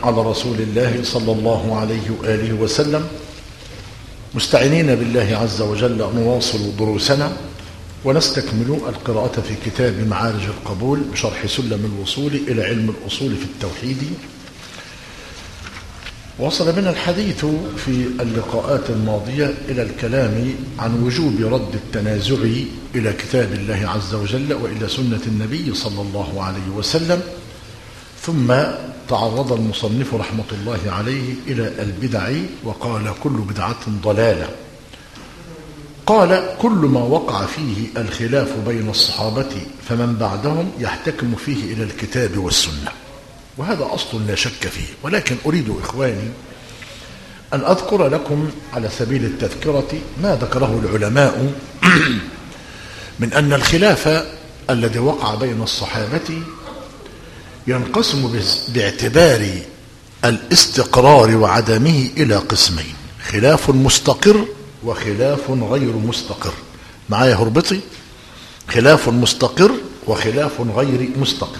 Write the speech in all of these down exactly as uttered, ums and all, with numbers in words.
على رسول الله صلى الله عليه وآله وسلم، مستعينين بالله عز وجل نواصل دروسنا ونستكمل القراءة في كتاب معارج القبول بشرح سلم الوصول إلى علم الأصول في التوحيد. وصل بنا الحديث في اللقاءات الماضية إلى الكلام عن وجوب رد التنازع إلى كتاب الله عز وجل وإلى سنة النبي صلى الله عليه وسلم، ثم تعرض المصنف رحمة الله عليه إلى البدع وقال كل بدعة ضلالة. قال كل ما وقع فيه الخلاف بين الصحابة فمن بعدهم يحتكم فيه إلى الكتاب والسنة، وهذا أصل لا شك فيه. ولكن أريد إخواني أن أذكر لكم على سبيل التذكرة ما ذكره العلماء من أن الخلاف الذي وقع بين الصحابة ينقسم باعتبار الاستقرار وعدمه إلى قسمين: خلاف مستقر وخلاف غير مستقر. معايا هربطي؟ خلاف مستقر وخلاف غير مستقر.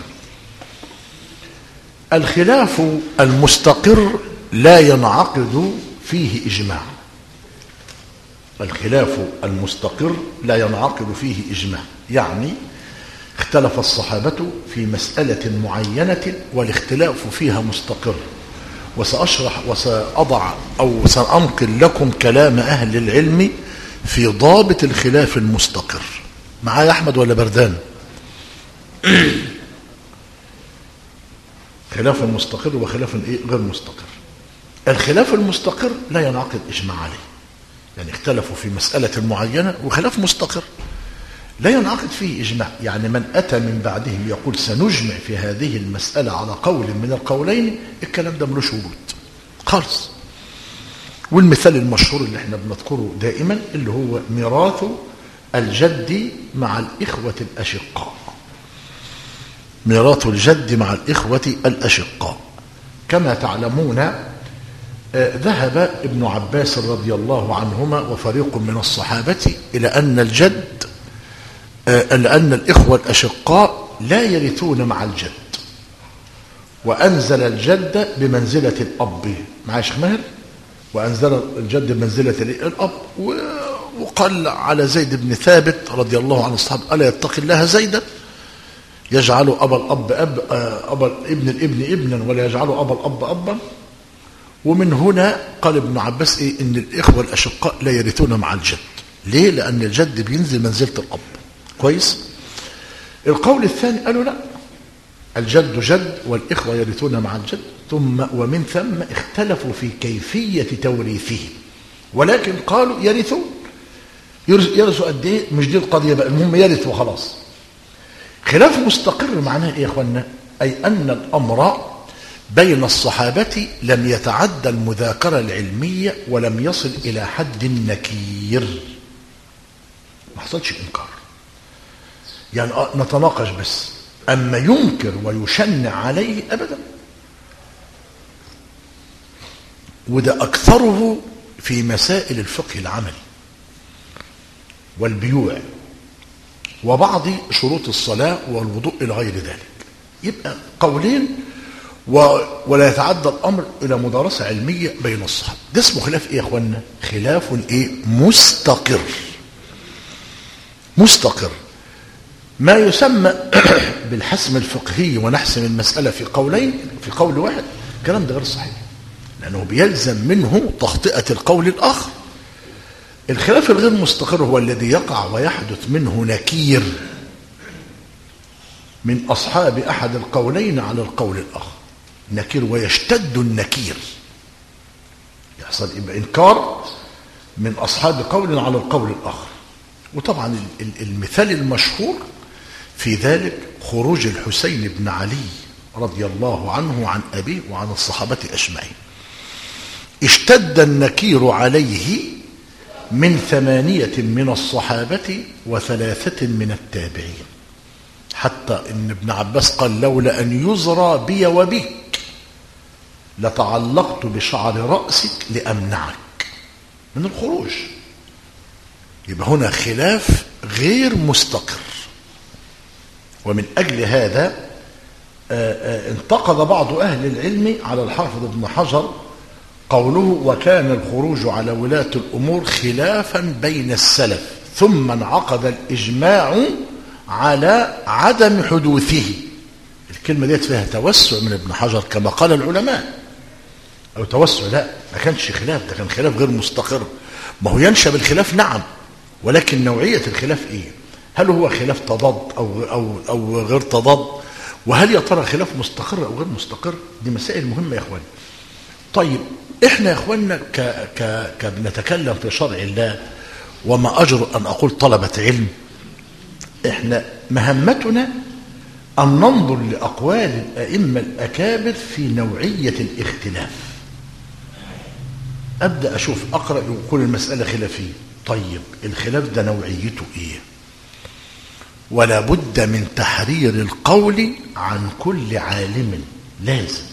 الخلاف المستقر لا ينعقد فيه إجماع. الخلاف المستقر لا ينعقد فيه إجماع، يعني اختلف الصحابة في مسألة معينة والاختلاف فيها مستقر. وسأشرح وسأضع أو سأنقل لكم كلام أهل العلم في ضابط الخلاف المستقر. معايا أحمد ولا بردان؟ خلاف مستقر وخلاف إيه غير مستقر. الخلاف المستقر لا ينعقد إجماع عليه، يعني اختلفوا في مسألة معينة وخلاف مستقر لا ينعقد فيه إجماع. يعني من أتى من بعدهم يقول سنجمع في هذه المسألة على قول من القولين، الكلام ده ملوش وجود خالص. والمثال المشهور اللي احنا بنذكره دائما اللي هو ميراث الجد مع الإخوة الأشقاء. ميراث الجد مع الإخوة الأشقاء. كما تعلمون ذهب ابن عباس رضي الله عنهما وفريق من الصحابة إلى أن الجد لأن الإخوة الأشقاء لا يرثون مع الجد، وأنزل الجد بمنزلة الأب. معايا شيخ ماهر؟ وأنزل الجد بمنزلة الأب. وقال على زيد بن ثابت رضي الله عنه الصحابة: ألا يتقي الله زيدا يجعل أبا الأب أب أبا ابن الابن ابنا ولا يجعل أبا الأب أبا. ومن هنا قال ابن عباس إيه؟ إن الإخوة الأشقاء لا يرثون مع الجد. ليه؟ لأن الجد بينزل منزلة الأب. كويس؟ القول الثاني قالوا لا، الجد جد والإخوة يرثون مع الجد. ثم ومن ثم اختلفوا في كيفية توريثه، ولكن قالوا يرثون. يرثوا قد ايه؟ مش دي القضية بقى، المهم يرث وخلاص. خلاف مستقر معناه ايه يا اخوانا؟ أي أن الأمر بين الصحابة لم يتعدى المذاكرة العلمية ولم يصل إلى حد النكير. ما حصلش إنكار، يعني نتناقش بس، أما ينكر ويشنع عليه أبدا. وده أكثره في مسائل الفقه العملي والبيوع وبعض شروط الصلاة والوضوء إلى غير ذلك. يبقى قولين ولا يتعدى الأمر إلى مدارسة علمية بين الصحابة. ده اسمه خلاف إيه يا أخوانا؟ خلاف إيه؟ مستقر. مستقر. ما يسمى بالحسم الفقهي ونحسم المسألة في قولين في قول واحد، الكلام ده غير صحيح، لأنه بيلزم منه تخطئة القول الآخر. الخلاف الغير مستقر هو الذي يقع ويحدث منه نكير من أصحاب أحد القولين على القول الآخر، نكير ويشتد النكير، يحصل إنكار من أصحاب قول على القول الآخر. وطبعا المثال المشهور في ذلك خروج الحسين بن علي رضي الله عنه عن أبيه وعن الصحابة أجمعين. اشتد النكير عليه من ثمانية من الصحابة وثلاثة من التابعين، حتى إن ابن عباس قال: لولا أن يزرى بي وبك لتعلقت بشعر رأسك لأمنعك من الخروج. يبقى هنا خلاف غير مستقر. ومن أجل هذا انتقد بعض أهل العلم على الحافظ ابن حجر قوله وكان الخروج على ولاة الأمور خلافا بين السلف ثم انعقد الإجماع على عدم حدوثه. الكلمة ديت فيها توسع من ابن حجر كما قال العلماء، أو توسع لا، ما كانش خلاف، ده كان خلاف غير مستقر. ما هو ينشأ بالخلاف نعم، ولكن نوعية الخلاف إيه؟ هل هو خلاف تضاد أو, أو, أو غير تضاد؟ وهل يا ترى خلاف مستقر أو غير مستقر؟ دي مسائل مهمة يا أخواني. طيب إحنا يا أخواننا ك ك كبنتكلم في شرع الله، وما أجر أن أقول طلبة علم، إحنا مهمتنا أن ننظر لأقوال الأئمة الأكابر في نوعية الاختلاف. أبدأ أشوف أقرأ يقول المسألة خلافية، طيب الخلاف ده نوعيته إيه؟ ولا بد من تحرير القول عن كل عالم لازم.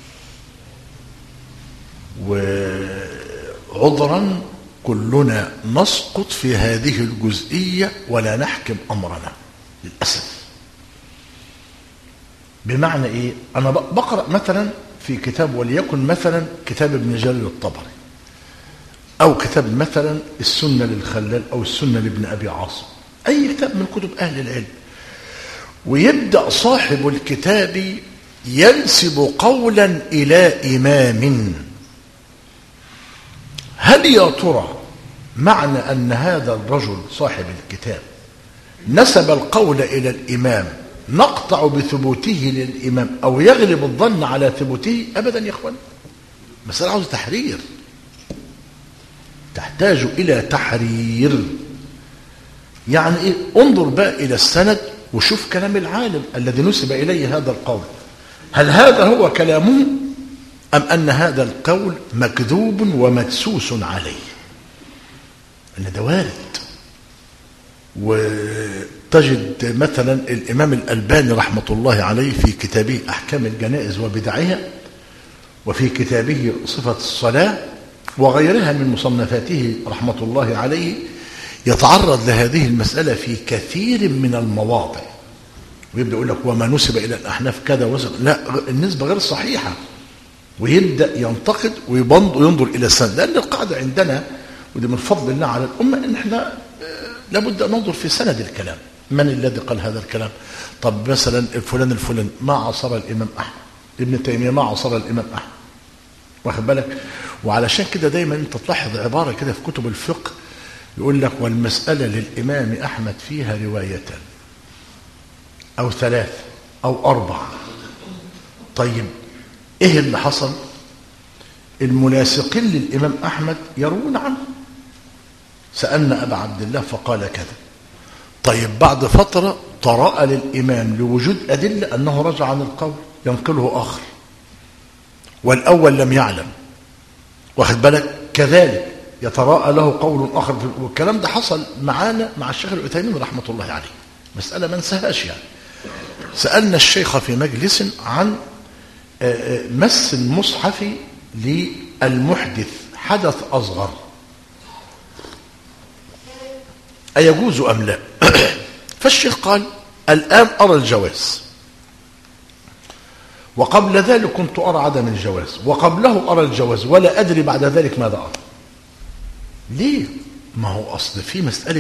وعذرا كلنا نسقط في هذه الجزئية ولا نحكم أمرنا للأسف. بمعنى إيه؟ أنا بقرأ مثلا في كتاب، وليكن مثلا كتاب ابن جرير الطبري، أو كتاب مثلا السنة للخلال، أو السنة لابن أبي عاصم، أي كتاب من كتب أهل العلم، ويبدأ صاحب الكتاب ينسب قولا إلى إمام. هل يا ترى معنى أن هذا الرجل صاحب الكتاب نسب القول إلى الإمام نقطع بثبوته للإمام أو يغلب الظن على ثبوته؟ أبدا يا إخوان، مسألة عاوزة تحرير، تحتاج إلى تحرير. يعني إيه؟ انظر بقى إلى السند وشوف كلام العالم الذي نسب إليه هذا القول، هل هذا هو كلامه أم أن هذا القول مكذوب ومدسوس عليه؟ أن ده وارد. وتجد مثلا الإمام الألباني رحمة الله عليه في كتابه أحكام الجنائز وبدعها، وفي كتابه صفة الصلاة وغيرها من مصنفاته رحمة الله عليه، يتعرض لهذه المسألة في كثير من المواضع، ويبدأ يقول لك وما نسب إلى الأحناف كذا وزن، لا النسبة غير صحيحة، ويبدأ ينتقد وينظر إلى السند. لأن القاعدة عندنا، ودي من فضل الله على الأمة، إن إحنا لابد أن ننظر في سند الكلام، من الذي قال هذا الكلام؟ طب مثلا الفلان الفلان ما عصر الإمام أحمد، ابن تيمية ما عصر الإمام أحمد، واخد بالك؟ وعلشان كده دايما أنت تلاحظ عبارة كده في كتب الفقه يقول لك والمسألة للإمام أحمد فيها روايتان أو ثلاث أو أربع. طيب إيه اللي حصل؟ المناسقين للإمام أحمد يروون عنه، سألنا أبا عبد الله فقال كذا. طيب بعد فترة طرأ للإمام لوجود أدلة أنه رجع عن القول ينقله آخر، والأول لم يعلم، واخد بالك؟ كذلك يتراءى له قول آخر، والكلام ده حصل معانا مع الشيخ العثيمين رحمة الله عليه، مسألة ما ننساهاش. يعني سألنا الشيخ في مجلس عن مس المصحف للمحدث حدث أصغر أيجوز أم لا؟ فالشيخ قال الآن أرى الجواز، وقبل ذلك كنت أرى عدم الجواز، وقبله أرى الجواز، ولا أدري بعد ذلك ماذا أرى. ليه؟ ما هو أصل في مسألة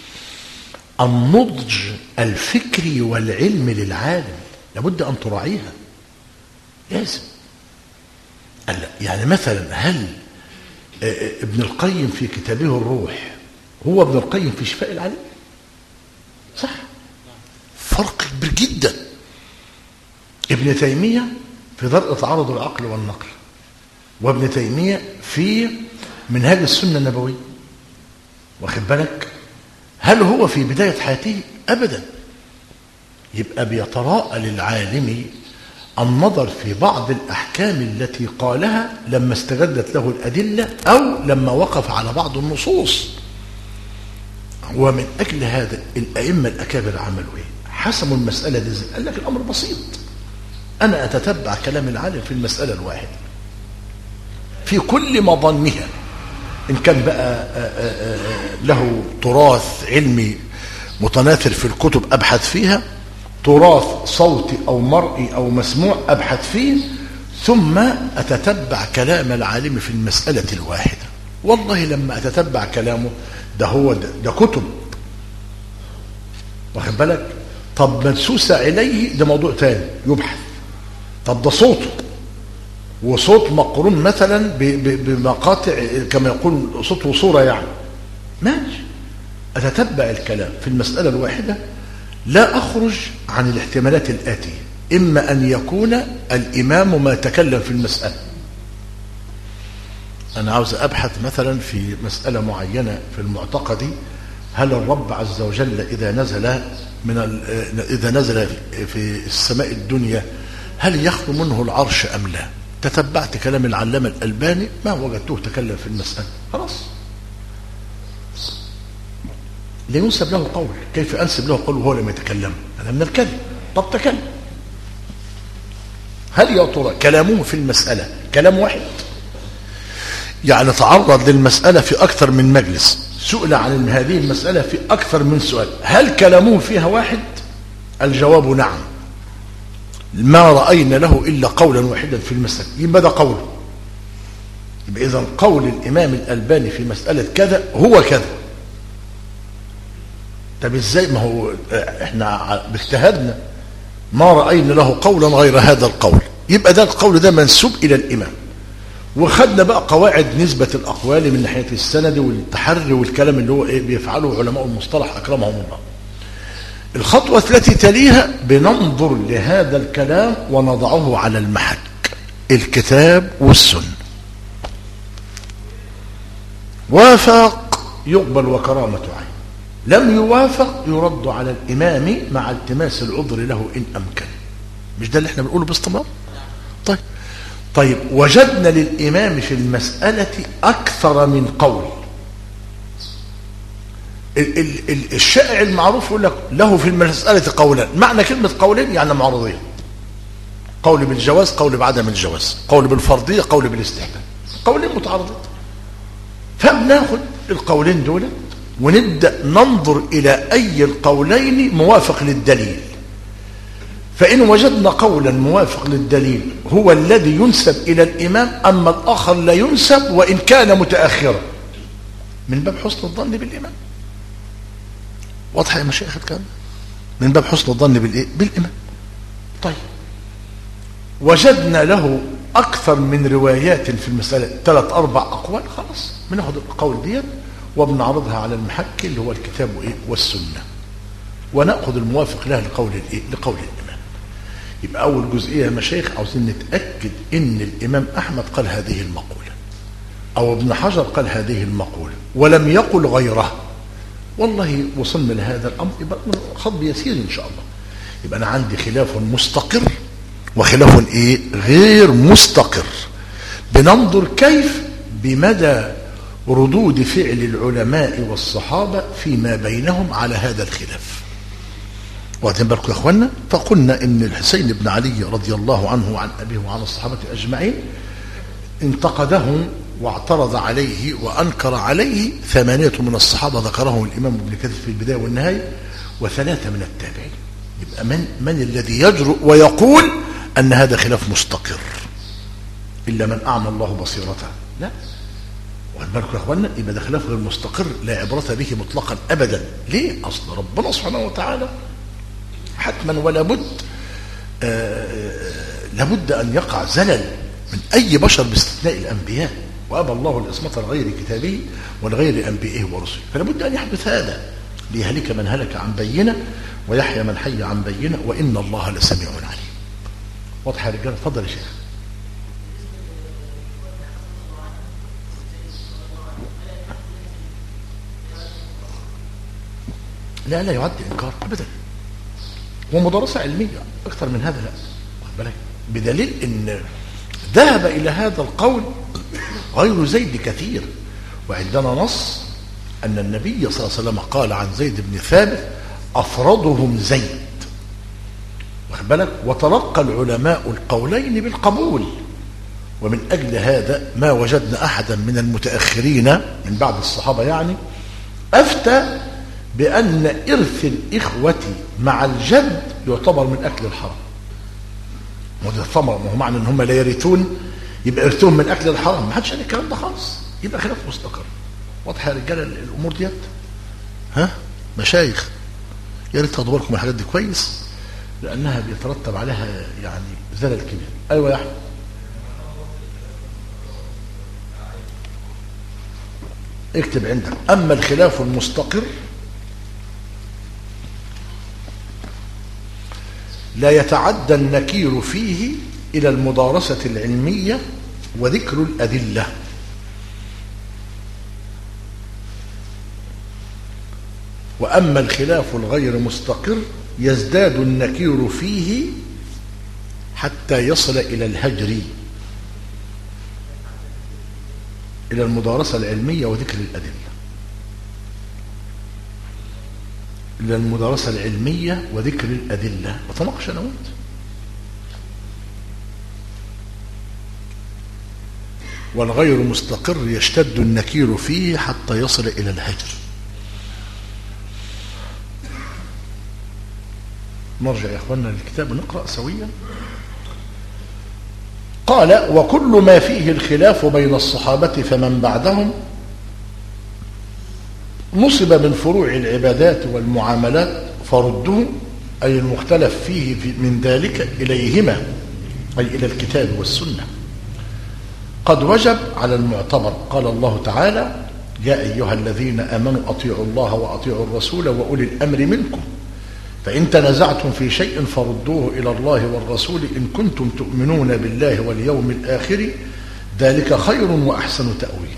النضج الفكري والعلم للعالم لابد أن تراعيها، لازم. يعني مثلا هل ابن القيم في كتابه الروح هو ابن القيم في شفاء العليم؟ صح؟ فرق كبير جدا. ابن تيمية في درء تعارض العقل والنقل، وابن تيمية في منهاج السنة النبوية، واخد بالك؟ هل هو في بداية حياته؟ أبدا. يبقى بيتراءى للعالم النظر في بعض الأحكام التي قالها لما استجدت له الأدلة أو لما وقف على بعض النصوص. ومن أجل هذا الأئمة الأكابر عملوا إيه؟ حسموا المسألة دي زي قال لك الأمر بسيط، أنا أتتبع كلام العالم في المسألة الواحدة في كل مظنها، إن كان بقى له تراث علمي متناثر في الكتب أبحث فيها، تراث صوتي أو مرئي أو مسموع أبحث فيه ثم أتتبع كلام العالم في المسألة الواحدة. والله لما أتتبع كلامه ده هو ده, ده كتب، واخد بالك؟ طب منسوسة إليه ده موضوع تاني يبحث. طب ده صوته وصوت مقرون مثلا بمقاطع كما يقول صوت وصورة يعني، ماشي، أتتبع الكلام في المسألة الواحدة، لا أخرج عن الاحتمالات الآتية: إما أن يكون الإمام ما تكلم في المسألة، أنا عاوز أبحث مثلا في مسألة معينة في المعتقد، هل الرب عز وجل إذا نزل من إذا نزل في السماء الدنيا هل يخلو منه العرش أم لا؟ تتبعت كلام العلامة الألباني ما وجدته تكلم في المسألة، خلاص لا ينسب له قول. كيف أنسب له قول وهو لم يتكلم؟ هذا من الكلام. طب تكلم، هل يا ترى كلامه في المسألة كلام واحد؟ يعني تعرض للمسألة في أكثر من مجلس، سئل عن هذه المسألة في أكثر من سؤال، هل كلامه فيها واحد؟ الجواب نعم، ما رأينا له إلا قولا واحدا في المسألة، يبقى ده قوله. يبقى إذن قول الإمام الألباني في مسألة كذا هو كذا. طب إزاي؟ ما هو إحنا باجتهادنا ما رأينا له قولا غير هذا القول، يبقى ده القول ده منسوب إلى الإمام. وخدنا بقى قواعد نسبة الأقوال من ناحية السند والتحري والكلام اللي هو إيه بيفعله علماء المصطلح أكرمهم الله. الخطوة التي تليها بننظر لهذا الكلام ونضعه على المحك، الكتاب والسنة. وافق يقبل وكرامة عين، لم يوافق يرد على الإمام مع التماس العذر له إن أمكن. مش ده اللي احنا بنقوله باستمرار؟ طيب طيب وجدنا للإمام في المسألة أكثر من قول. ال ال ال الشائع المعروف يقول لك له في المسألة قولان. معنى كلمة قولين يعني معروضين، قول بالجواز، قول بعدم الجواز، قول بالفرضية، قول بالاستحباب، قولين متعارضين. فبناخد القولين دول ونبدأ ننظر إلى أي القولين موافق للدليل. فإن وجدنا قولا موافق للدليل هو الذي ينسب إلى الإمام، أما الآخر لا ينسب وإن كان متأخرا، من باب حسن الظن بالإمام. واضح يا مشايخ الكلام؟ من باب حسن الظن بالإيه؟ بالإمام. طيب وجدنا له أكثر من روايات في المسألة، ثلاث أربع أقوال، خلاص بناخد القول ديت وبنعرضها على المحك اللي هو الكتاب وإيه؟ والسنة، ونأخذ الموافق لها لقول الإيه؟ لقول الإمام. يبقى أول جزئية يا مشايخ عاوزين نتأكد إن الإمام أحمد قال هذه المقولة أو ابن حجر قال هذه المقولة ولم يقل غيرها. والله وصلنا لهذا الأمر يبقى خطب يسير إن شاء الله. يبقى أنا عندي خلاف مستقر وخلاف إيه؟ غير مستقر. بننظر كيف بمدى ردود فعل العلماء والصحابة فيما بينهم على هذا الخلاف. واخدين بالكم يا اخوانا؟ فقلنا ان الحسين بن علي رضي الله عنه وعن ابيه وعن الصحابه اجمعين انتقدهم واعترض عليه وانكر عليه ثمانيه من الصحابه ذكرهم الامام ابن كثير في البدايه والنهايه، وثلاثه من التابعين. يبقى من من الذي يجرؤ ويقول ان هذا خلاف مستقر؟ الا من اعمى الله بصيرته. لا، واخدين بالكم يا اخوانا؟ يبقى ده خلاف غير مستقر لا عبره به مطلقا ابدا. ليه؟ اصل ربنا سبحانه وتعالى حتما ولا بد آه لابد أن يقع زلل من أي بشر باستثناء الأنبياء، وأبى الله العصمة لغير كتابه ولغير أنبيائه ورسله، فلا بد أن يحدث هذا ليهلك من هلك عن بينة ويحيى من حي عن بينة وإن الله لسميع عليم. واضح يا رجال؟ اتفضل يا شيخ. لا لا يعد إنكار أبدا، ومدرسة علمية أكثر من هذا لا، واخد بالك؟ بدليل أن ذهب إلى هذا القول غير زيد كثير، وعندنا نص أن النبي صلى الله عليه وسلم قال عن زيد بن ثابت أفرضهم زيد، واخد بالك؟ وتلقى العلماء القولين بالقبول. ومن أجل هذا ما وجدنا أحدا من المتأخرين من بعد الصحابة يعني أفتى بأن إرث الإخوة مع الجد يعتبر من أكل الحرام. وده ثمرة، ما هو معنى ان هم لا يرثون يبقى إرثهم من أكل الحرام، ما حدش قال الكلام ده خالص، يبقى خلاف مستقر. واضح يا رجاله الأمور ديت؟ ها مشايخ، يا ريت تاخدوا بالكم من الحاجات دي كويس، لأنها بيترتب عليها يعني زلل كبير. أيوة يا أحمد. اكتب عندك: أما الخلاف المستقر لا يتعدى النكير فيه إلى المدارسة العلمية وذكر الأدلة. وأما الخلاف الغير مستقر يزداد النكير فيه حتى يصل إلى الهجر، إلى المدارسة العلمية وذكر الأدلة. إلى المدارسة العلمية وذكر الأدلة. وتناقش أنا وأنت. والغير مستقر يشتد النكير فيه حتى يصل إلى الهجر. نرجع يا إخواننا للكتاب ونقرأ سويا. قال: وكل ما فيه الخلاف بين الصحابة فمن بعدهم نصب من فروع العبادات والمعاملات فرده، أي المختلف فيه من ذلك إليهما، أي إلى الكتاب والسنة. قد وجب على المعتبر. قال الله تعالى: يا أيها الذين آمنوا أطيعوا الله وأطيعوا الرسول وأولي الأمر منكم، فإن تنازعتم في شيء فردوه إلى الله والرسول إن كنتم تؤمنون بالله واليوم الآخر، ذلك خير وأحسن تأويلا.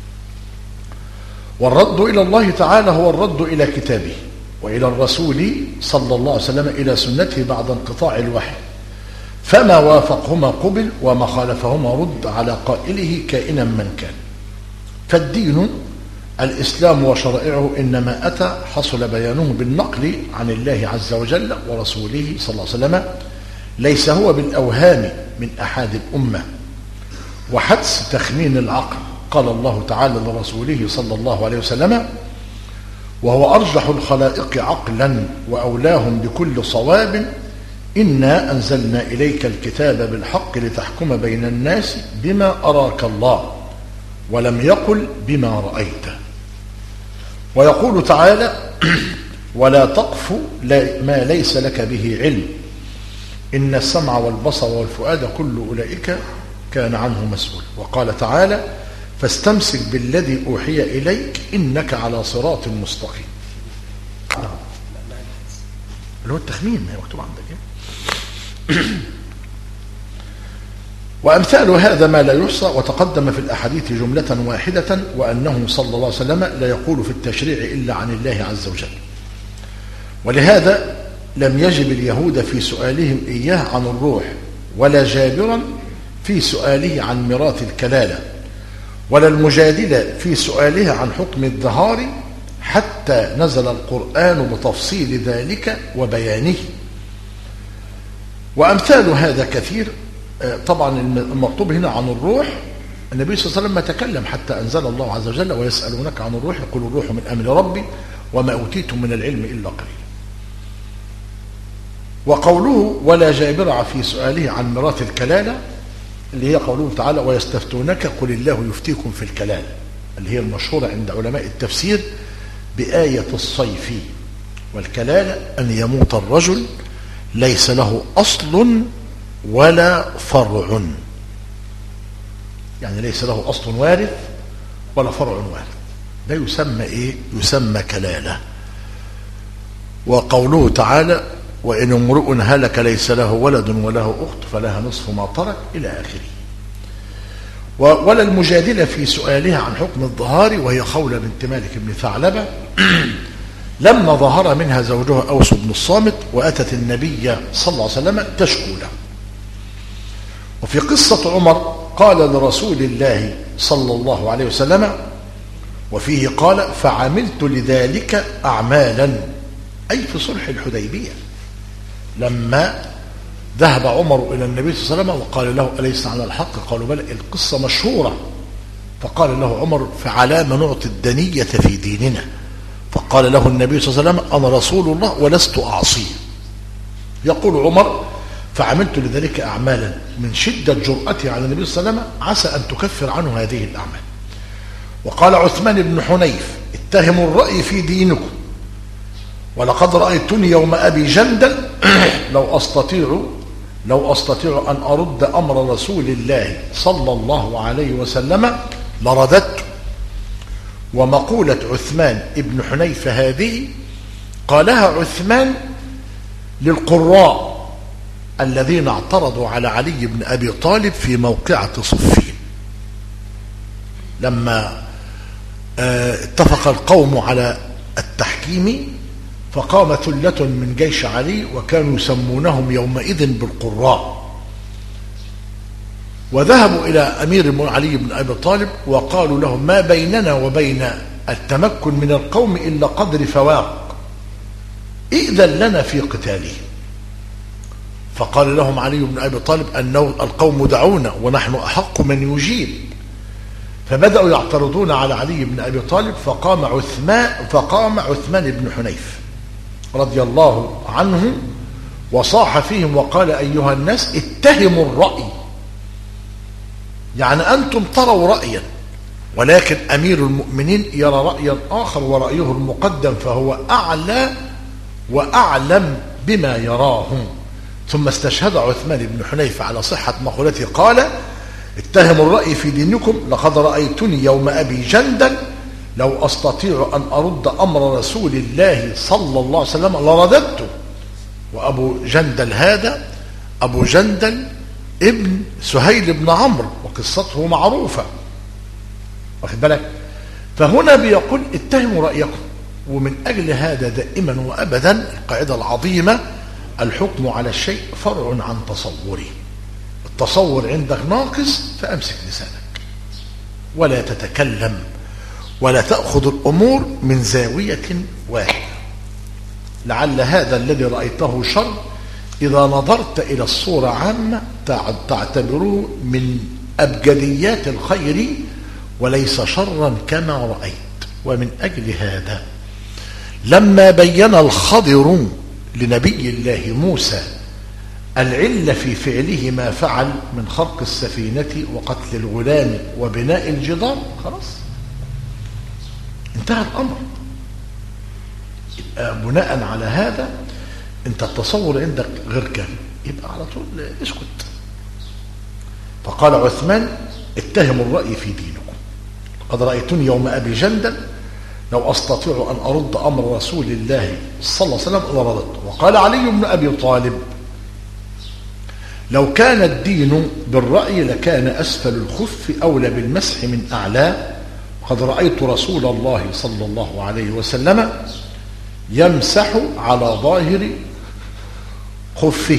والرد إلى الله تعالى هو الرد إلى كتابه، وإلى الرسول صلى الله عليه وسلم إلى سنته بعد انقطاع الوحي، فما وافقهما قبل وما خالفهما رد على قائله كائنا من كان. فالدين الإسلام وشرائعه إنما أتى حصل بيانه بالنقل عن الله عز وجل ورسوله صلى الله عليه وسلم، ليس هو بالأوهام من أحد الأمة وحدس تخمين العقل. قال الله تعالى لرسوله صلى الله عليه وسلم: وهو أرجح الخلائق عقلا وأولاهم بكل صواب، إنا أنزلنا إليك الكتاب بالحق لتحكم بين الناس بما أراك الله، ولم يقل بما رأيت. ويقول تعالى: ولا تقف ما ليس لك به علم، إن السمع والبصر والفؤاد كل أولئك كان عنه مسؤول. وقال تعالى: فاستمسك بالذي أوحي إليك إنك على صراط مستقيم. اللي هو التخمين، ما هي مكتوب عندك. وأمثال هذا ما لا يحصى، وتقدم في الأحاديث جملة واحدة، وأنه صلى الله عليه وسلم لا يقول في التشريع إلا عن الله عز وجل. ولهذا لم يجب اليهود في سؤالهم إياه عن الروح، ولا جابرا في سؤاله عن ميراث الكلالة، ولا المجادلة في سؤاله عن حكم الظهار، حتى نزل القرآن بتفصيل ذلك وبيانه. وأمثال هذا كثير. طبعا المطلوب هنا عن الروح، النبي صلى الله عليه وسلم ما تكلم حتى أنزل الله عز وجل: ويسألونك عن الروح يقول الروح من أمر ربي وما أوتيتم من العلم إلا قليلا. وقوله: ولا جابر في سؤاله عن ميراث الكلالة، اللي هي قوله تعالى: ويستفتونك قل الله يفتيكم في الكلالة، اللي هي المشهورة عند علماء التفسير بآية الصيف. والكلالة أن يموت الرجل ليس له أصل ولا فرع، يعني ليس له أصل وارث ولا فرع وارث، ده يسمى إيه؟ يسمى كلالة. وقوله تعالى: وإن امرؤ هلك ليس له ولد وله أخت فلها نصف ما ترك، إلى آخره. ولا المجادلة في سؤالها عن حكم الظهار، وهي خولة بنت مالك بن ثعلبة لما ظهر منها زوجها أوس بن الصامت، وأتت النبي صلى الله عليه وسلم تشكو له. وفي قصة عمر قال لرسول الله صلى الله عليه وسلم، وفيه قال: فعملت لذلك أعمالا، أي في صلح الحديبية، لما ذهب عمر إلى النبي صلى الله عليه وسلم وقال له: أليس على الحق؟ قالوا: بلى. القصة مشهورة. فقال له عمر: فعلام نعطي الدنية في ديننا؟ فقال له النبي صلى الله عليه وسلم أنا رسول الله ولست أعصيه. يقول عمر فعملت لذلك أعمالا من شدة جرأتي على النبي صلى الله عليه وسلم عسى أن تكفر عنه هذه الأعمال. وقال عثمان بن حنيف اتهموا الرأي في دينكم ولقد رأيتني يوم أبي جندل لو أستطيع لو أستطيع أن أرد أمر رسول الله صلى الله عليه وسلم لرددت. ومقولة عثمان بن حنيف هذه قالها عثمان للقراء الذين اعترضوا على علي بن أبي طالب في موقعة صفين لما اتفق القوم على التحكيم فقام ثلة من جيش علي وكانوا يسمونهم يومئذ بالقراء، وذهبوا إلى أمير علي بن أبي طالب وقالوا له ما بيننا وبين التمكن من القوم إلا قدر فواق، إذن لنا في قتاله. فقال لهم علي بن أبي طالب أنه القوم دعونا ونحن أحق من يجيب. فبدأوا يعترضون على علي بن أبي طالب فقام عثمان فقام عثمان بن حنيف رضي الله عنه وصاح فيهم وقال أيها الناس اتهموا الرأي، يعني أنتم تروا رأيا ولكن أمير المؤمنين يرى رأيا آخر ورأيه المقدم فهو أعلى وأعلم بما يراه. ثم استشهد عثمان بن حنيف على صحة مقولته قال اتهموا الرأي في دينكم لقد رأيتني يوم أبي جندل لو أستطيع أن أرد أمر رسول الله صلى الله عليه وسلم لرددته. وأبو جندل هذا أبو جندل ابن سهيل بن عمرو وقصته معروفة، واخد بالك؟ فهنا بيقول اتهموا رأيكم. ومن أجل هذا دائما وأبدا القاعدة العظيمة الحكم على الشيء فرع عن تصوره. التصور عندك ناقص فأمسك لسانك ولا تتكلم ولا تأخذ الأمور من زاوية واحدة. لعل هذا الذي رأيته شر إذا نظرت إلى الصورة عامة تعتبره من أبجديات الخير وليس شرا كما رأيت. ومن أجل هذا لما بين الخضر لنبي الله موسى العلة في فعله ما فعل من خرق السفينة وقتل الغلام وبناء الجدار خلاص انتهى الأمر. يبقى بناء على هذا انت التصور عندك غير كامل، يبقى على طول اسكت. فقال عثمان اتهموا الرأي في دينكم قد رأيتني يوم أبي جندل لو أستطيع أن أرد أمر رسول الله صلى الله عليه وسلم لرددته. وقال علي بن أبي طالب لو كان الدين بالرأي لكان أسفل الخف أولى بالمسح من أعلاه، قد رأيت رسول الله صلى الله عليه وسلم يمسح على ظاهر خفه.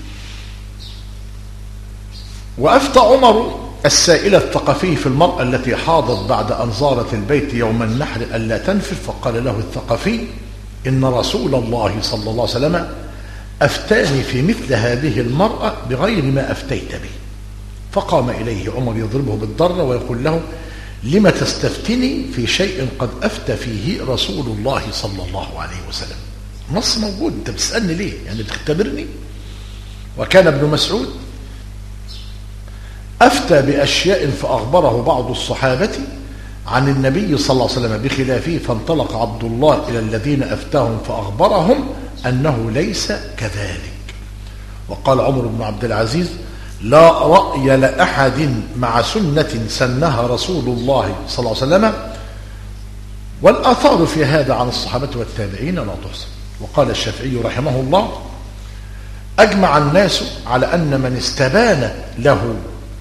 وأفتى عمر السائل الثقفي في المرأة التي حاضت بعد أن زارت البيت يوم النحر ألا تنفر، فقال له الثقفي إن رسول الله صلى الله عليه وسلم أفتاني في مثل هذه المرأة بغير ما أفتيت به. فقام إليه عمر يضربه بالضرة ويقول له لم تستفتني في شيء قد أفتى فيه رسول الله صلى الله عليه وسلم؟ نص موجود، أنت بتسألني ليه؟ يعني بتختبرني؟ وكان ابن مسعود أفتى بأشياء فأخبره بعض الصحابة عن النبي صلى الله عليه وسلم بخلافه، فانطلق عبد الله إلى الذين أفتاهم فأخبرهم أنه ليس كذلك. وقال عمر بن عبد العزيز لا رأي لأحد مع سنة سنها رسول الله صلى الله عليه وسلم، والآثار في هذا عن الصحابة والتابعين لا تحصى. وقال الشافعي رحمه الله أجمع الناس على أن من استبان له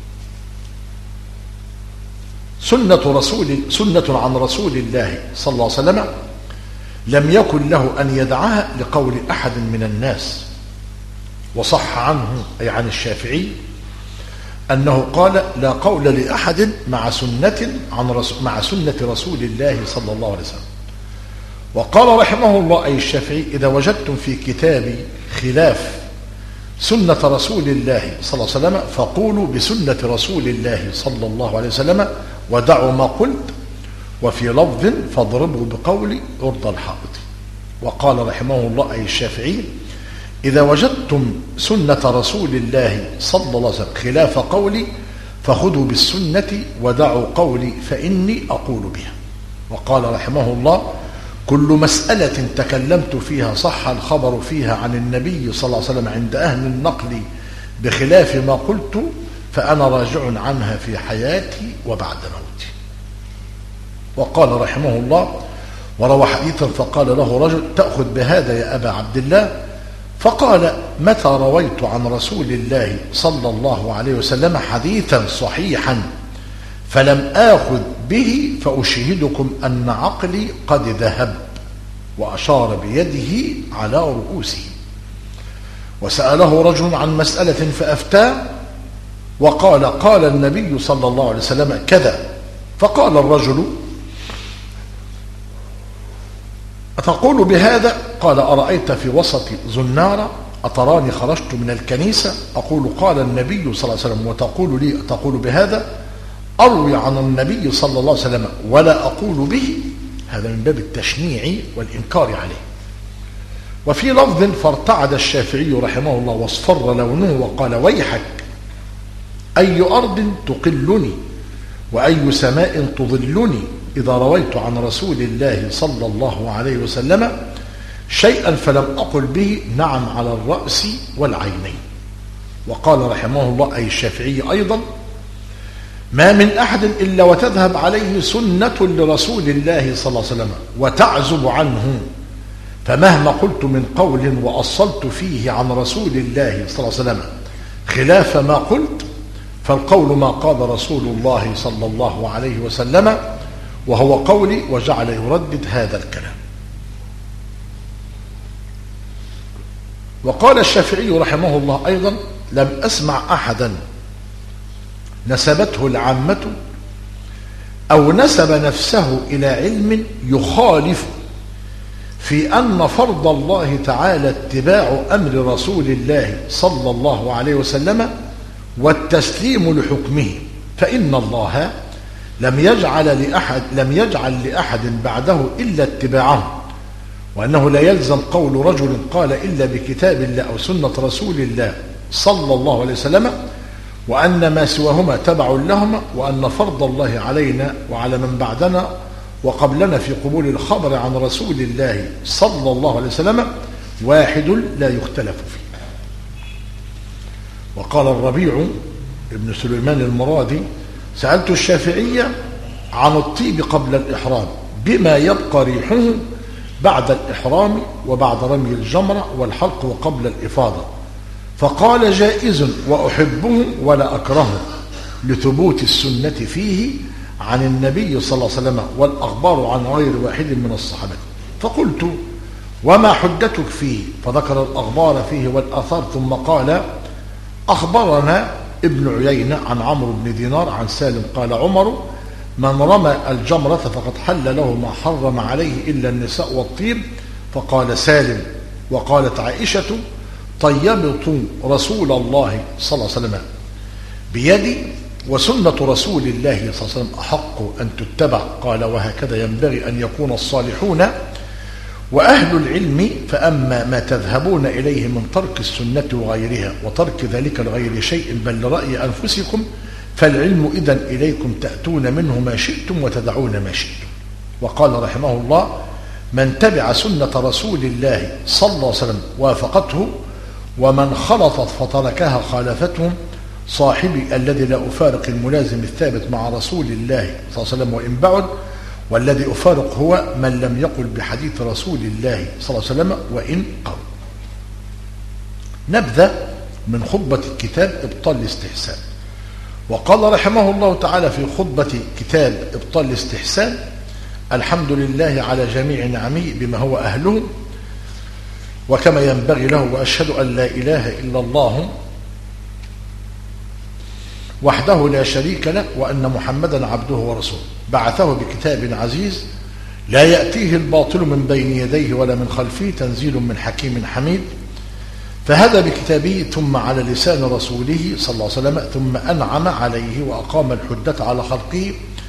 سنة رسول سنة عن رسول الله صلى الله عليه وسلم لم يكن له أن يدعها لقول أحد من الناس. وصح عنه أي عن الشافعي أنه قال لا قول لأحد مع سنة عن رسول مع سنة رسول الله صلى الله عليه وسلم. وقال رحمه الله أي الشافعي إذا وجدتم في كتابي خلاف سنة رسول الله صلى الله عليه وسلم فقولوا بسنة رسول الله صلى الله عليه وسلم ودعوا ما قلت وفي لفظ فاضربوا بقولي عرض الحائط. وقال رحمه الله أي الشافعي: إذا وجدتم سنة رسول الله صلى الله عليه وسلم خلاف قولي فخذوا بالسنة ودعوا قولي فإني أقول بها. وقال رحمه الله: كل مسألة تكلمت فيها صح الخبر فيها عن النبي صلى الله عليه وسلم عند أهل النقل بخلاف ما قلت فأنا راجع عنها في حياتي وبعد موتي. وقال رحمه الله: وروى حديثا فقال له رجل: تأخذ بهذا يا أبا عبد الله؟ فقال: متى رويت عن رسول الله صلى الله عليه وسلم حديثا صحيحا فلم آخذ به فأشهدكم أن عقلي قد ذهب. وأشار بيده على رؤوسه. وسأله رجل عن مسألة فأفتاه وقال: قال النبي صلى الله عليه وسلم كذا. فقال الرجل: أتقول بهذا؟ قال: أرأيت في وسط زنارة أتراني خرجت من الكنيسة أقول قال النبي صلى الله عليه وسلم وتقول لي أتقول بهذا؟ أروي عن النبي صلى الله عليه وسلم ولا أقول به. هذا من باب التشنيع والإنكار عليه. وفي لفظ: فارتعد الشافعي رحمه الله واصفر لونه وقال: ويحك، أي أرض تقلني وأي سماء تظلني إذا رويت عن رسول الله صلى الله عليه وسلم شيئا فلم أقل به نعم على الرأس والعينين. وقال رحمه الله أي الشافعي أيضا: ما من أحد إلا وتذهب عليه سنة لرسول الله صلى الله عليه وسلم وتعزب عنه، فمهما قلت من قول وأصلت فيه عن رسول الله صلى الله عليه وسلم خلاف ما قلت فالقول ما قال رسول الله صلى الله عليه وسلم وهو قولي، وجعل يردد هذا الكلام. وقال الشافعي رحمه الله أيضا: لم أسمع أحدا نسبته العامة أو نسب نفسه إلى علم يخالف في أن فرض الله تعالى اتباع أمر رسول الله صلى الله عليه وسلم والتسليم لحكمه، فإن الله لم يجعل لأحد لم يجعل لأحد بعده إلا اتباعه، وأنه لا يلزم قول رجل قال إلا بكتاب الله أو سنة رسول الله صلى الله عليه وسلم، وأن ما سواهما تبع لهما، وأن فرض الله علينا وعلى من بعدنا وقبلنا في قبول الخبر عن رسول الله صلى الله عليه وسلم واحد لا يختلف فيه. وقال الربيع ابن سليمان المرادي: سألت الشافعية عن الطيب قبل الإحرام بما يبقى ريحه بعد الإحرام وبعد رمي الجمرة والحلق وقبل الإفاضة، فقال: جائز وأحبه ولا أكرهه لثبوت السنة فيه عن النبي صلى الله عليه وسلم والأخبار عن غير واحد من الصحابة. فقلت: وما حجتك فيه؟ فذكر الأخبار فيه والآثار، ثم قال: أخبرنا ابن عيينة عن عمرو بن دينار عن سالم قال: عمر: من رمى الجمرة فقد حل له ما حرم عليه إلا النساء والطيب. فقال سالم: وقالت عائشة: طيبت رسول الله صلى الله عليه وسلم بيدي، وسنة رسول الله صلى الله عليه وسلم أحق أن تتبع. قال: وهكذا ينبغي أن يكون الصالحون وأهل العلم، فأما ما تذهبون إليه من ترك السنة وغيرها وترك ذلك لغير شيء بل لرأي أنفسكم فالعلم إذن إليكم تأتون منه ما شئتم وتدعون ما شئتم. وقال رحمه الله: من تبع سنة رسول الله صلى الله عليه وسلم وافقته، ومن خلطت فتركها خالفتهم. صاحبي الذي لا أفارق الملازم الثابت مع رسول الله صلى الله عليه وسلم وإن بعد، والذي أفارق هو من لم يقل بحديث رسول الله صلى الله عليه وسلم وإن قول. نبذة من خطبة كتاب إبطال الاستحسان. وقال رحمه الله تعالى في خطبة كتاب إبطال الاستحسان: الحمد لله على جميع نعمه بما هو أهله وكما ينبغي له، وأشهد أن لا إله إلا الله وحده لا شريك له، وأن محمدا عبده ورسوله، بعثه بكتاب عزيز لا يأتيه الباطل من بين يديه ولا من خلفه، تنزيل من حكيم حميد. فهذا بكتابه ثم على لسان رسوله صلى الله عليه وسلم، ثم أنعم عليه وأقام الحجة على خلقه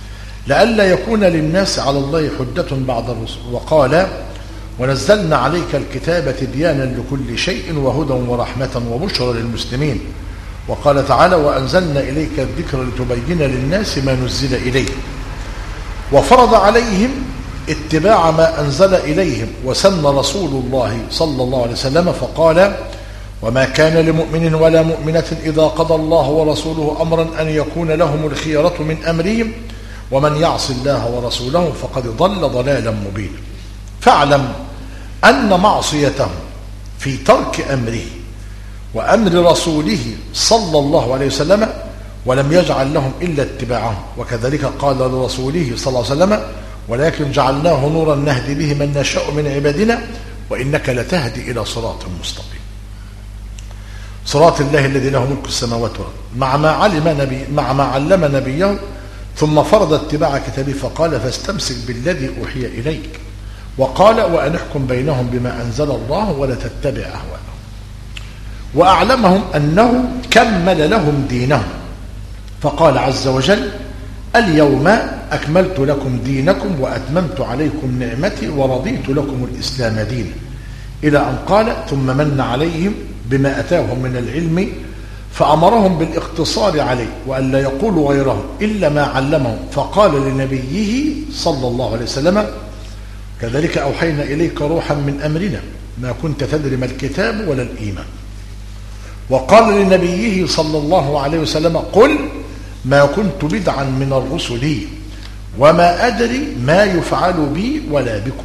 لئلا يكون للناس على الله حجة بعد الرسل. وقال ونزلنا عليك الكتاب تبيانا لكل شيء وهدى ورحمة وبشرى للمسلمين. وقال تعالى وأنزلنا إليك الذكر لتبين للناس ما نزل إليه. وفرض عليهم اتباع ما أنزل إليهم. وسن رسول الله صلى الله عليه وسلم فقال وما كان لمؤمن ولا مؤمنة إذا قضى الله ورسوله أمرا أن يكون لهم الخيرة من أمرهم ومن يعص الله ورسوله فقد ضل ضلالا مبينا. فاعلم أن معصيته في ترك أمره وأمر رسوله صلى الله عليه وسلم ولم يجعل لهم إلا اتباعهم. وكذلك قال لرسوله صلى الله عليه وسلم ولكن جعلناه نورا نهدي به من نشاء من عبادنا وإنك لتهدي إلى صراط مستقيم. صراط الله الذي له ملك السماوات والأرض مع ما علم نبي مع ما علم نبيه ثم فرض اتباع كتابه فقال فاستمسك بالذي أوحي إليك. وقال وأن احكم بينهم بما أنزل الله ولا تتبع أهواءهم. وأعلمهم أنه كمل لهم دينهم فقال عز وجل اليوم أكملت لكم دينكم وأتممت عليكم نعمتي ورضيت لكم الإسلام دينا إلى أن قال ثم من عليهم بما أتاهم من العلم فأمرهم بالاقتصار عليه وأن لا يقولوا غيره إلا ما علمهم. فقال لنبيه صلى الله عليه وسلم كذلك أوحينا إليك روحا من أمرنا ما كنت تدري ما الكتاب ولا الإيمان. وقال لنبيه صلى الله عليه وسلم قل ما كنت بدعا من الرسل وما أدري ما يفعل بي ولا بكم.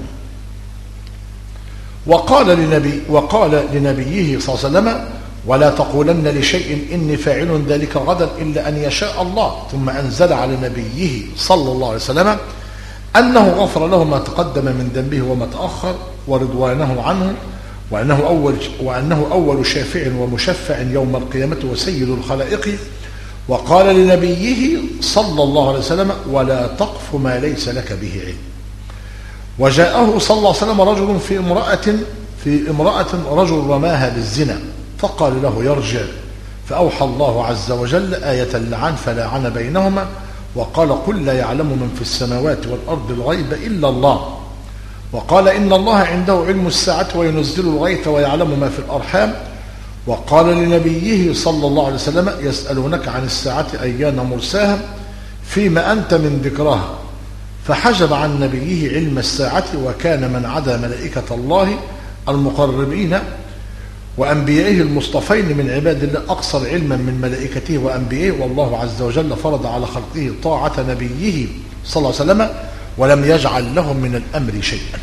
وقال لنبي وقال لنبيه صلى الله عليه وسلم ولا تقولن لشيء إني فاعل ذلك غدا إلا أن يشاء الله. ثم أنزل على نبيه صلى الله عليه وسلم أنه غفر له ما تقدم من ذنبه وما تأخر ورضوانه عنه وأنه أول, وأنه أول شافع ومشفع يوم القيامة وسيد الخلائق. وقال لنبيه صلى الله عليه وسلم ولا تقف ما ليس لك به علم. وجاءه صلى الله عليه وسلم رجل في امرأة في امرأة رجل رماها بالزنا فقال له يرجع فأوحى الله عز وجل آية اللعان فلاعن بينهما وقال قل لا يعلم من في السماوات والأرض الغيب إلا الله. وقال إن الله عنده علم الساعة وينزل الغيث ويعلم ما في الأرحام. وقال لنبيه صلى الله عليه وسلم يسألونك عن الساعة أيان مرساها فيما أنت من ذكرها فحجب عن نبيه علم الساعة وكان من عدا ملائكة الله المقربين وأنبيائه المصطفين من عباد الله أقصر علما من ملائكته وأنبيائه. والله عز وجل فرض على خلقه طاعة نبيه صلى الله عليه وسلم ولم يجعل لهم من الأمر شيئا.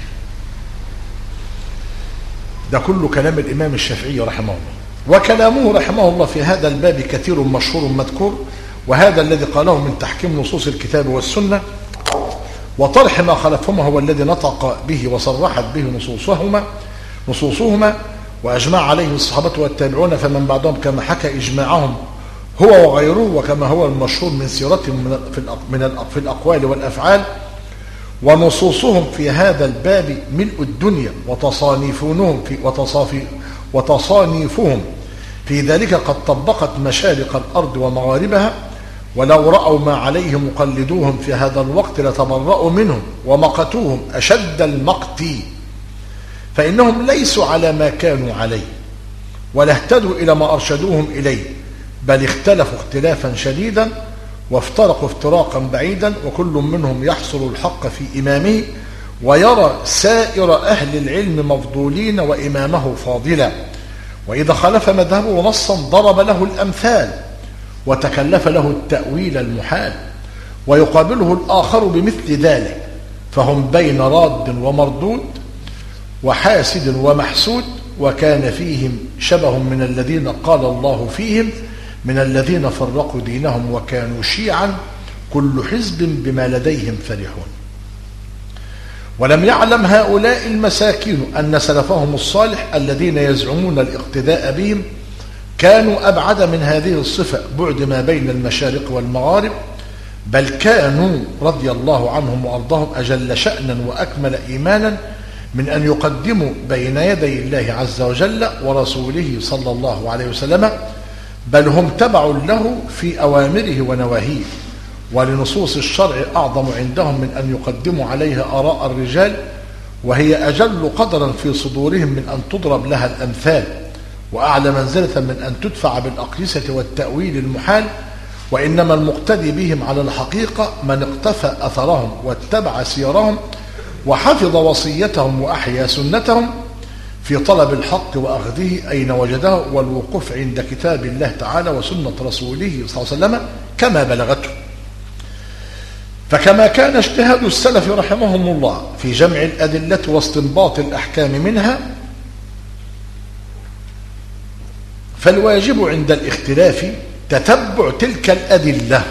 ده كل كلام الإمام الشافعي رحمه الله. وكلامه رحمه الله في هذا الباب كثير مشهور مذكور وهذا الذي قاله من تحكيم نصوص الكتاب والسنة وطرح ما خلفهما هو الذي نطق به وصرحت به نصوصهما نصوصهما وأجمع عليه الصحابة والتابعون فمن بعدهم كما حكى إجماعهم هو وغيره وكما هو المشهور من سيرتهم في الأقوال والأفعال. ونصوصهم في هذا الباب ملء الدنيا وتصانيفهم في وتصافي وتصانيفهم في ذلك قد طبقت مشارق الأرض ومغاربها ولو رأوا ما عليه مقلدوهم في هذا الوقت لتبرأوا منهم ومقتوهم أشد المقت فإنهم ليسوا على ما كانوا عليه ولا اهتدوا إلى ما أرشدوهم إليه بل اختلفوا اختلافا شديدا وافترقوا افتراقا بعيدا وكل منهم يحصل الحق في إمامه ويرى سائر أهل العلم مفضولين وإمامه فاضلا وإذا خالف مذهبه نصا ضرب له الأمثال وتكلف له التأويل المحال ويقابله الآخر بمثل ذلك فهم بين راد ومردود وحاسد ومحسود وكان فيهم شبه من الذين قال الله فيهم من الذين فرقوا دينهم وكانوا شيعا كل حزب بما لديهم فرحون. ولم يعلم هؤلاء المساكين أن سلفهم الصالح الذين يزعمون الاقتداء بهم كانوا أبعد من هذه الصفة بعد ما بين المشارق والمغارب بل كانوا رضي الله عنهم وأرضاهم أجل شأنا وأكمل إيمانا من أن يقدموا بين يدي الله عز وجل ورسوله صلى الله عليه وسلم بل هم تبع له في أوامره ونواهيه ولنصوص الشرع أعظم عندهم من أن يقدموا عليها آراء الرجال، وهي أجل قدرا في صدورهم من أن تضرب لها الأمثال، وأعلى منزلة من أن تدفع بالأقيسة والتأويل المحال. وإنما المقتدي بهم على الحقيقة من اقتفى أثرهم واتبع سيرهم وحفظ وصيتهم وأحيا سنتهم في طلب الحق وأخذه أين وجده، والوقوف عند كتاب الله تعالى وسنة رسوله صلى الله عليه وسلم كما بلغته. فكما كان اجتهاد السلف رحمهم الله في جمع الأدلة واستنباط الأحكام منها، فالواجب عند الاختلاف تتبع تلك الأدلة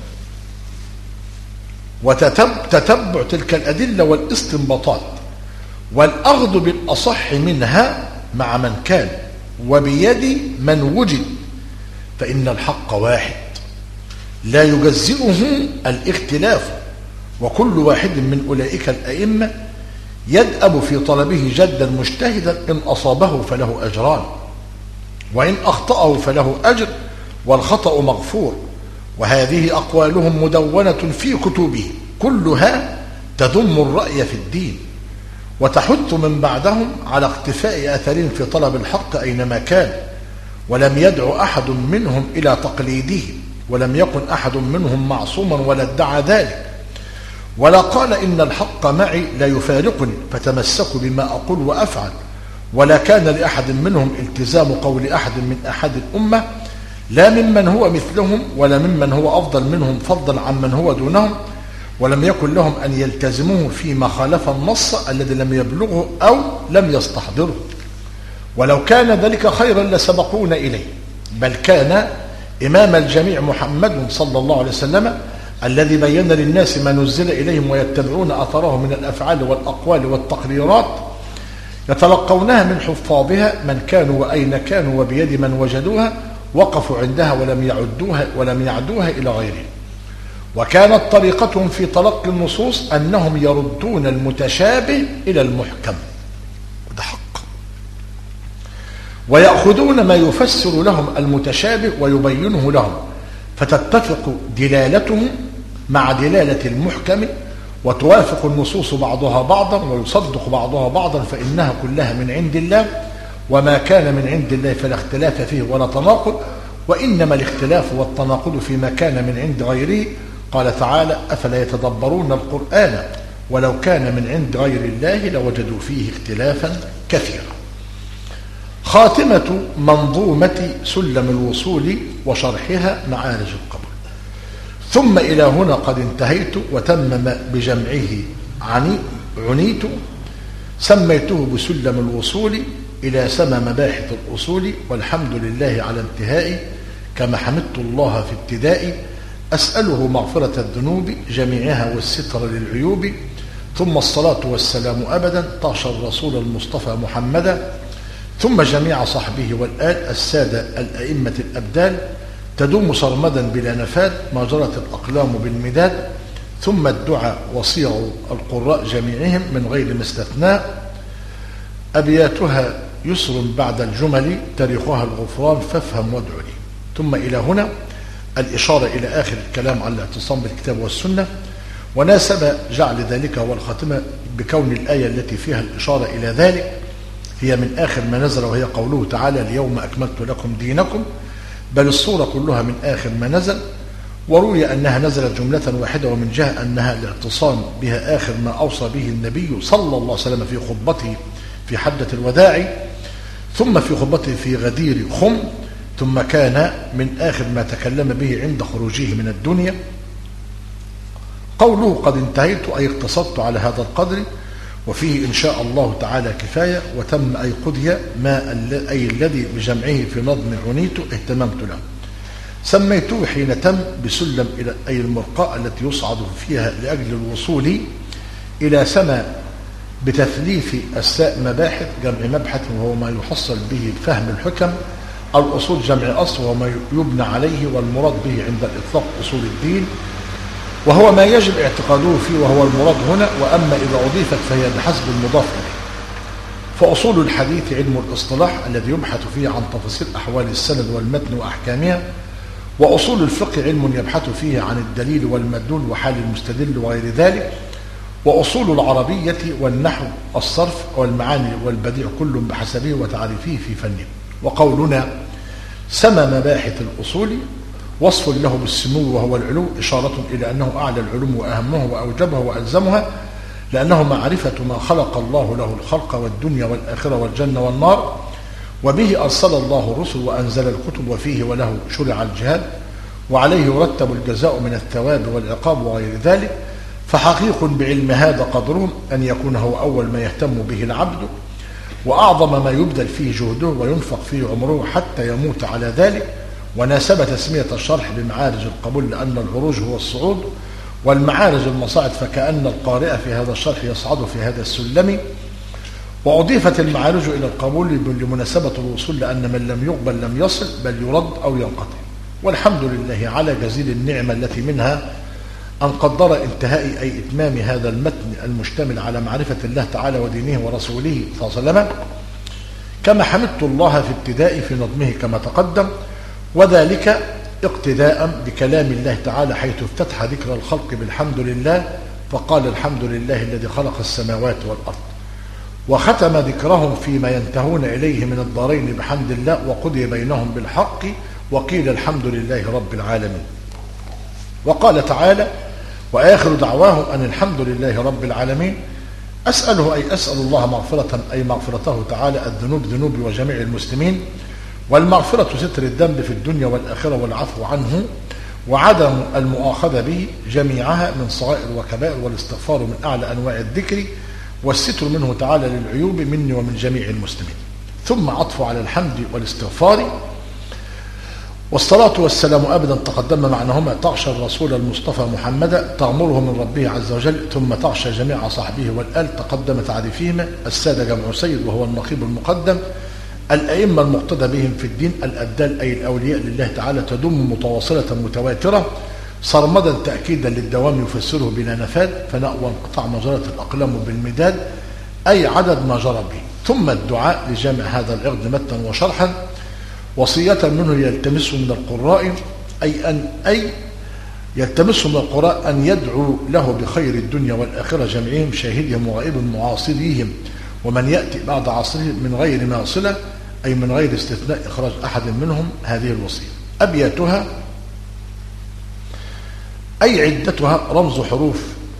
وتتبع تلك الأدلة والاستنباطات والأخذ بالأصح منها مع من كان وبيد من وجد، فإن الحق واحد لا يجزئه الاختلاف، وكل واحد من أولئك الأئمة يدأب في طلبه جدا مجتهدا، إن أصابه فله أجران وإن أخطأه فله أجر، والخطأ مغفور. وهذه أقوالهم مدونة في كتبه كلها تذم الرأي في الدين، وتحث من بعدهم على اقتفاء أثرهم في طلب الحق أينما كان، ولم يدع أحد منهم إلى تقليده، ولم يكن أحد منهم معصوما ولا ادعى ذلك، ولا قال إن الحق معي لا يفارقني فتمسكوا بما أقول وأفعل، ولا كان لأحد منهم التزام قول أحد من أحد الأمة، لا ممن هو مثلهم ولا ممن هو أفضل منهم فضلا عن من هو دونهم، ولم يكن لهم أن يلتزموه فيما خالف النص الذي لم يبلغه أو لم يستحضره، ولو كان ذلك خيرا لسبقونا إليه، بل كان إمام الجميع محمد صلى الله عليه وسلم الذي بين للناس ما نزل إليهم ويتبعون أثره من الأفعال والأقوال والتقريرات يتلقونها من حفاظها من كانوا وأين كانوا وبيد من وجدوها، وقفوا عندها ولم يعدوها ولم يعدوها إلى غيرهم. وكانت طريقتهم في تلقي النصوص أنهم يردون المتشابه إلى المحكم، ده حق، ويأخذون ما يفسر لهم المتشابه ويبينه لهم، فتتفق دلالتهم مع دلالة المحكم، وتوافق النصوص بعضها بعضا ويصدق بعضها بعضا، فإنها كلها من عند الله، وما كان من عند الله فلا اختلاف فيه ولا تناقض، وإنما الاختلاف والتناقض فيما كان من عند غيره. قال تعالى: أفلا يتدبرون القرآن ولو كان من عند غير الله لوجدوا فيه اختلافا كثيرا. خاتمة منظومة سلم الوصول وشرحها معارج القبول. ثم إلى هنا قد انتهيت وتمم بجمعه عني عنيت، سميته بسلم الوصول إلى سما مباحث الأصول، والحمد لله على انتهائي، كما حمدت الله في ابتدائي، أسأله مغفرة الذنوب جميعها والستر للعيوب، ثم الصلاة والسلام أبدا طاش الرسول المصطفى محمدا، ثم جميع صحبه والآل السادة الأئمة الأبدال، تدوم صرمدا بلا نفاد ما جرت الأقلام بالمداد، ثم الدعاء وصيغ القراء جميعهم من غير ما استثناء. أبياتها يسر بعد الجمل تاريخها الغفران فافهم وادع لي. ثم إلى هنا الإشارة إلى آخر الكلام على الاعتصام بالكتاب والسنة، وناسب جعل ذلك هو الخاتمة بكون الآية التي فيها الإشارة إلى ذلك هي من آخر ما نزل، وهي قوله تعالى: اليوم أكملت لكم دينكم، بل الصورة كلها من آخر ما نزل. وروي أنها نزلت جملة واحدة، ومن جهة أنها الاعتصام بها آخر ما أوصى به النبي صلى الله عليه وسلم في خطبته في حجة الوداع، ثم في خطبته في غدير خم، ثم كان من آخر ما تكلم به عند خروجه من الدنيا. قوله قد انتهيت أي اقتصدت على هذا القدر، وفيه إن شاء الله تعالى كفاية، وتم أي قضي ما أي الذي بجمعه في نظم عنيته اهتممت له. سميته حين تم بسلم إلى أي المرقاة التي يصعد فيها لأجل الوصول إلى سماء بتثليث الساء مباحث جمع مبحث، وهو ما يحصل به فهم الحكم. الأصول جمع أصل وما يبنى عليه، والمراد به عند الإطلاق أصول الدين، وهو ما يجب اعتقاده فيه، وهو المراد هنا. وأما إذا أضيفت فهي بحسب المضاف إليه. فأصول الحديث علم الاصطلاح الذي يبحث فيه عن تفاصيل أحوال السند والمتن وأحكامها، وأصول الفقه علم يبحث فيه عن الدليل والمدلول وحال المستدل وغير ذلك. وأصول العربية والنحو الصرف والمعاني والبديع كل بحسبه وتعريفه في فنه. وقولنا سمى مباحث الأصول وصف له بالسمو وهو العلو إشارة إلى أنه أعلى العلوم وأهمه وأوجبه وألزمها، لأنه معرفة ما خلق الله له الخلق والدنيا والآخرة والجنة والنار، وبه أرسل الله الرسل وأنزل الكتب، وفيه وله شرع الجهاد، وعليه يرتب الجزاء من الثواب والعقاب وغير ذلك. فحقيق بعلم هذا قدرهم أن يكون هو أول ما يهتم به العبد، وأعظم ما يبذل فيه جهده وينفق فيه عمره حتى يموت على ذلك. وناسب تسمية الشرح بمعارج القبول لأن العروج هو الصعود والمعارج المصاعد، فكأن القارئ في هذا الشرح يصعد في هذا السلم. وأضيفت المعارج إلى القبول لمناسبة الوصول، لأن من لم يقبل لم يصل بل يرد أو ينقطع. والحمد لله على جزيل النعمة التي منها أن قدر انتهاء أي إتمام هذا المتن المشتمل على معرفة الله تعالى ودينه ورسوله صلى الله عليه وسلم، كما حمدت الله في ابتداء في نظمه كما تقدم، وذلك اقتداء بكلام الله تعالى حيث افتتح ذكر الخلق بالحمد لله، فقال الحمد لله الذي خلق السماوات والأرض، وختم ذكرهم فيما ينتهون إليه من الدارين بحمد الله، وقضي بينهم بالحق، وقيل الحمد لله رب العالمين. وقال تعالى وآخر دعواهم أن الحمد لله رب العالمين. أسأله أي أسأل الله مغفرة أي مغفرته تعالى الذنوب ذنوبي وجميع المسلمين، والمغفرة ستر الذنب في الدنيا والآخرة والعفو عنه وعدم المؤاخذة به جميعها من صغائر وكبائر، والاستغفار من أعلى أنواع الذكر، والستر منه تعالى للعيوب مني ومن جميع المسلمين. ثم عطف على الحمد والاستغفار والصلاة والسلام أبدا تقدم معناهما تعشى الرسول المصطفى محمدا تغمره من ربه عز وجل، ثم تعشى جميع صحبه والآل تقدم تعريفهما. السادة جمع سيد وهو النقيب المقدم، الأئمة المقتدى بهم في الدين، الأبدال أي الأولياء لله تعالى تدوم متواصلة متواترة صرمدا تأكيدا للدوام يفسره بلا نفاد، فناء وانقطاع ما جرت الأقلام بالمداد أي عدد ما جرى به. ثم الدعاء لجمع هذا العقد متنا وشرحا، وصية منه يلتمسه من القراء أي أن أي يلتمسه من القراء أن يدعو له بخير الدنيا والآخرة جميعهم، شاهدهم وغائبهم معاصريهم ومن يأتي بعد عصرهم من غير ماصلة أي من غير استثناء إخراج أحد منهم. هذه الوصية أبياتها أي عدتها رمز حروف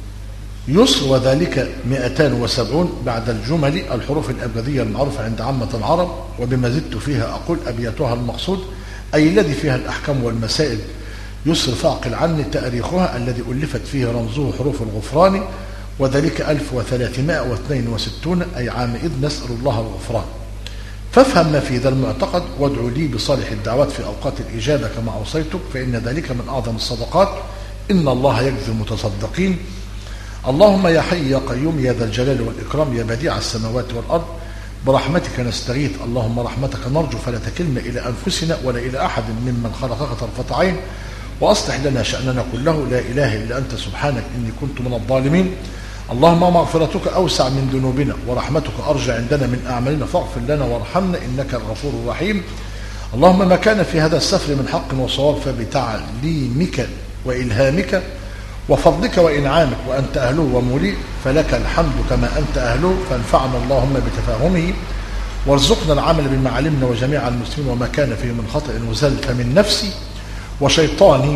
يسر، وذلك مئتان وسبعون بعد الجمل الحروف الأبجدية المعروفة عند عامة العرب. وبما زدت فيها أقول أبياتها المقصود أي الذي فيها الأحكام والمسائل يسر فاعقل عني تاريخها الذي ألفت فيه رمزه حروف الغفران، وذلك ألف وثلاثمائة واثنين وستون أي عام إذ نسأل الله الغفران. فافهم ما في ذا المعتقد وادعو لي بصالح الدعوات في أوقات الإجابة كما أوصيتك، فإن ذلك من أعظم الصدقات، إن الله يجزي المتصدقين. اللهم يا حي يا قيوم يا ذا الجلال والإكرام يا بديع السماوات والأرض برحمتك نستغيث، اللهم رحمتك نرجو فلا تكلنا إلى أنفسنا ولا إلى أحد ممن خلقك طرفة عين، وأصلح لنا شأننا كله، لا إله إلا أنت سبحانك إني كنت من الظالمين. اللهم مغفرتك أوسع من ذنوبنا ورحمتك أرجى عندنا من أعمالنا، فاغفر لنا وارحمنا إنك الغفور الرحيم. اللهم ما كان في هذا السفر من حق وصواب فبتعليمك وإلهامك وفضلك وإنعامك وأنت أهله وموليه، فلك الحمد كما أنت أهله، فانفعنا اللهم بتفاهمه وارزقنا العمل بما علمنا وجميع المسلمين، وما كان فيه من خطأ وزل فمن نفسي وشيطاني،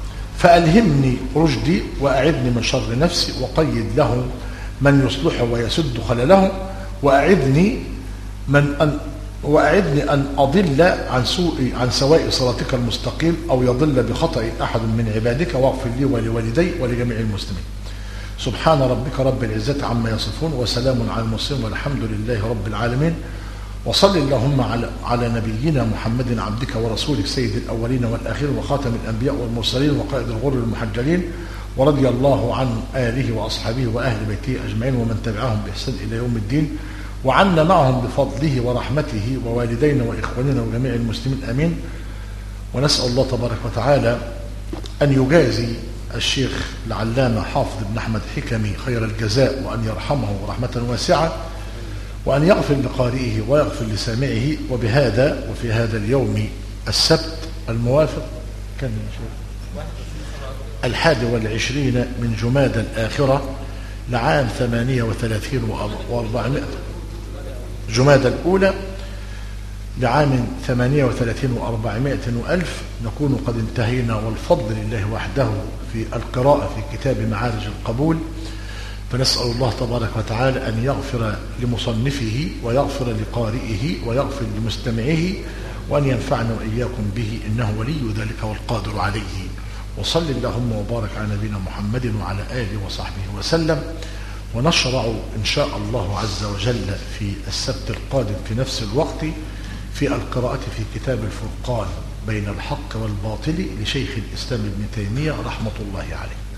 فألهمني رشدي وأعذني من شر نفسي، وقيد له من يصلحه ويسد خلله، وأعذني من أن وأعدني أن أضل عن سوء عن سواء صراطك المستقيم أو يضل بخطأ أحد من عبادك، واغفر لي ولوالدي ولجميع المسلمين. سبحان ربك رب العزة عما يصفون وسلام على المرسلين والحمد لله رب العالمين. وصل اللهم على على نبينا محمد عبدك ورسولك سيد الأولين والآخرين وخاتم الأنبياء والمرسلين وقائد الغر المحجلين، ورضي الله عن آله وأصحابه وأهل بيته أجمعين ومن تبعهم بإحسان إلى يوم الدين، وعنا معهم بفضله ورحمته ووالدينا وإخواننا وجميع المسلمين آمين. ونسأل الله تبارك وتعالى أن يجازي الشيخ العلامة حافظ بن أحمد حكمي خير الجزاء، وأن يرحمه رحمة واسعة، وأن يغفر لقارئه ويغفر لسامعه. وبهذا وفي هذا اليوم السبت الموافق كم الحادي والعشرين من جمادى الآخرة لعام ثمانية وثلاثين وأربعمائة، جمادى الأولى لعام ثمانية وثلاثين وأربعمائة وألف نكون قد انتهينا، والفضل لله وحده في القراءة في كتاب معارج القبول. فنسأل الله تبارك وتعالى أن يغفر لمصنفه ويغفر لقارئه ويغفر لمستمعه، وأن ينفعنا وإياكم به، إنه ولي ذلك والقادر عليه. وصل اللهم وبارك على نبينا محمد وعلى آله وصحبه وسلم. ونشرع إن شاء الله عز وجل في السبت القادم في نفس الوقت في القراءة في كتاب الفرقان بين الحق والباطل لشيخ الإسلام ابن تيمية رحمة الله عليه.